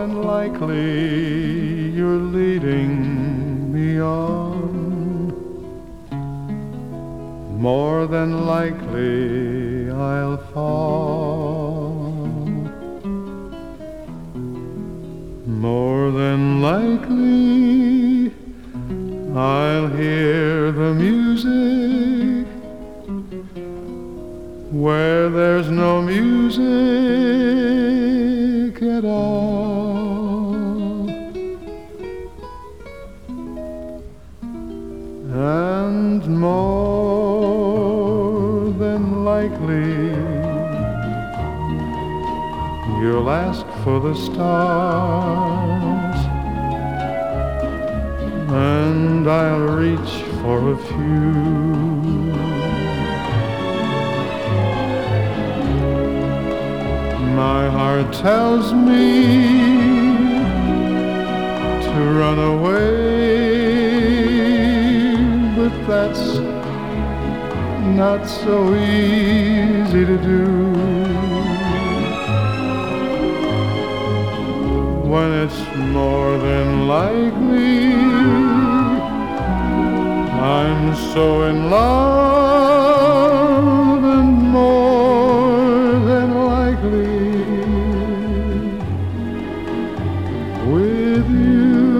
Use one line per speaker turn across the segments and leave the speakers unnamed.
than likely you're leading me on. More than likely I'll fall. More than likely I'll hear the music where there's no music at all. And more than likely you'll ask for the stars, and I'll reach for a few. My heart tells me to run away, but that's not so easy to do. When it's more than likely I'm so in love, and more than likely with you.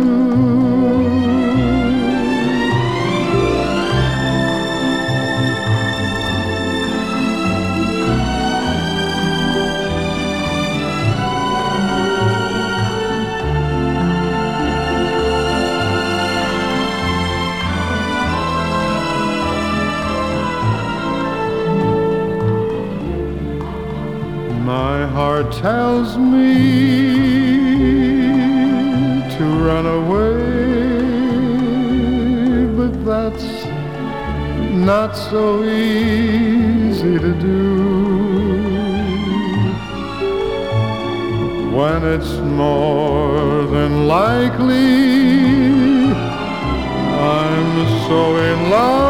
My heart tells me to run away, but that's not so easy to do. When it's more than likely I'm so in love,